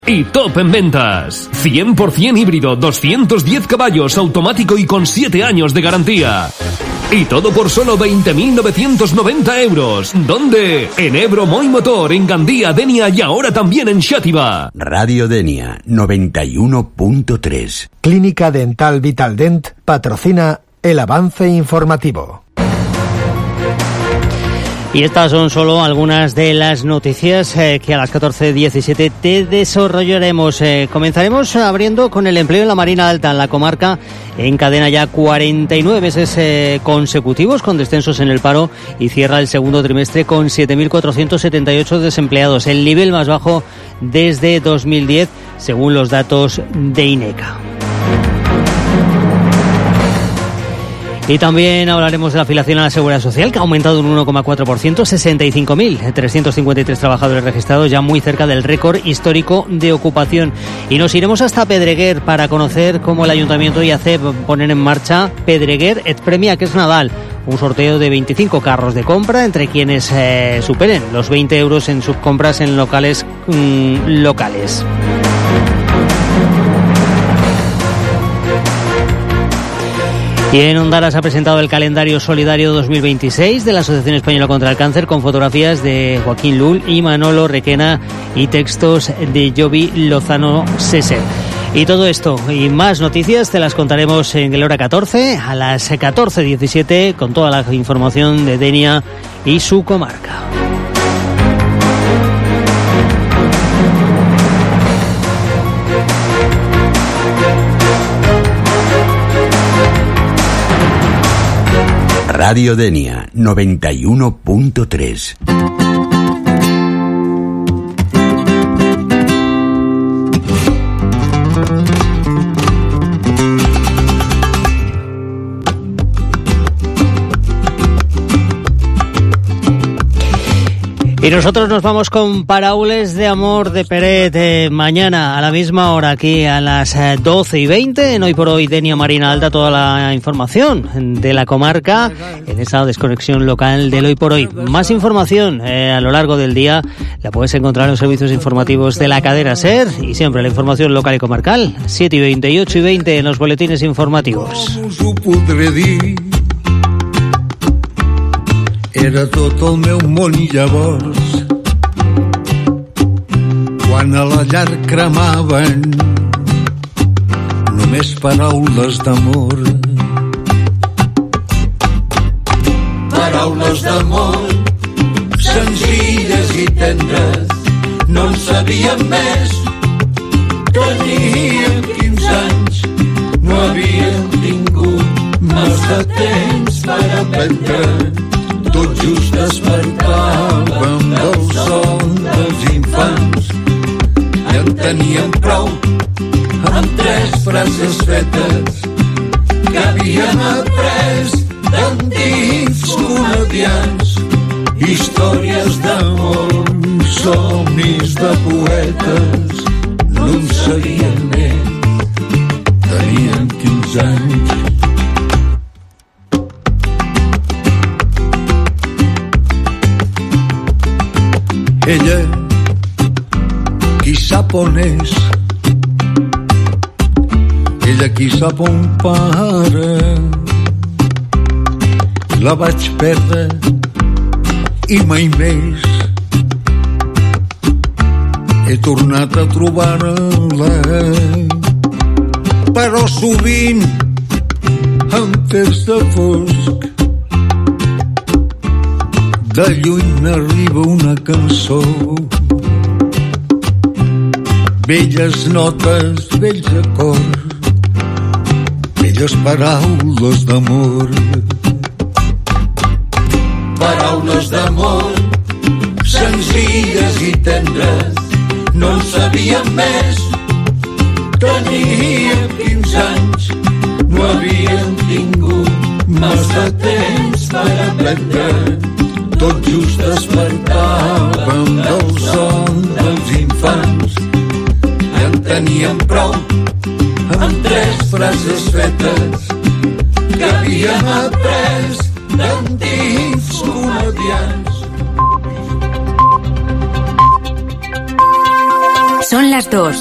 Y top en ventas. 100% híbrido, 210 caballos, automático y con 7 años de garantía. Y todo por solo 20.990 euros. ¿Dónde? En Ebro Moi Motor, en Gandía, Denia y ahora también en Xàtiva. Radio Denia 91.3. Clínica Dental Vitaldent patrocina el avance informativo. Y estas son solo algunas de las noticias que a las 14:17 te desarrollaremos. Comenzaremos abriendo con el empleo en la Marina Alta. En la comarca encadena ya 49 meses consecutivos con descensos en el paro y cierra el segundo trimestre con 7.478 desempleados, el nivel más bajo desde 2010, según los datos de INECA. Y también hablaremos de la afiliación a la Seguridad Social, que ha aumentado un 1,4%, 65.353 trabajadores registrados, ya muy cerca del récord histórico de ocupación. Y nos iremos hasta Pedreguer para conocer cómo el Ayuntamiento y ACEP ponen en marcha Pedreguer et Premia, que es Nadal, un sorteo de 25 carros de compra entre quienes superen los 20 euros en sus compras en locales locales. Y en Ondara se ha presentado el calendario solidario 2026 de la Asociación Española contra el Cáncer, con fotografías de Joaquín Lul y Manolo Requena y textos de Jovi Lozano Seser. Y todo esto y más noticias te las contaremos en el hora 14, a las 14:17, con toda la información de Denia y su comarca. Radio Denia 91.3. Y nosotros nos vamos con Paraules de Amor de Peret, mañana a la misma hora, aquí a las 12:20, en Hoy por Hoy Denia Marina Alta, toda la información de la comarca en esa desconexión local del Hoy por Hoy. Más información a lo largo del día la puedes encontrar en los servicios informativos de la cadena SER y siempre la información local y comarcal, 7:20 y 8:20 en los boletines informativos. Era tot el meu món llavors, quan a la llar cremaven només paraules d'amor. Paraules d'amor, senzilles i tendres, no en sabíem més. Teníem 15 anys, no havíem tingut massa temps per aprendre. Tot just despertàvem del son dels infants i en teníem prou amb 3 frases fetes que havíem après d'antics comedians. Històries d'amor, somnis de poetes, no en sabíem més. Teníem 15 anys. Ella, qui sap on és, ella qui sap on para. La vaig perdre i mai més he tornat a trobar-la, però sovint en temps de fosc de lluny arriba una cançó, velles notes, vells acords, velles paraules d'amor. Paraules d'amor, senzilles i tendres, no en sabíem més. Teníem 15 anys, no havíem tingut massa temps per aprendre. Tot just despertàvem del son dels infants i en teníem prou amb 3 frases fetes que havíem après d'antics comedians. Son las 2.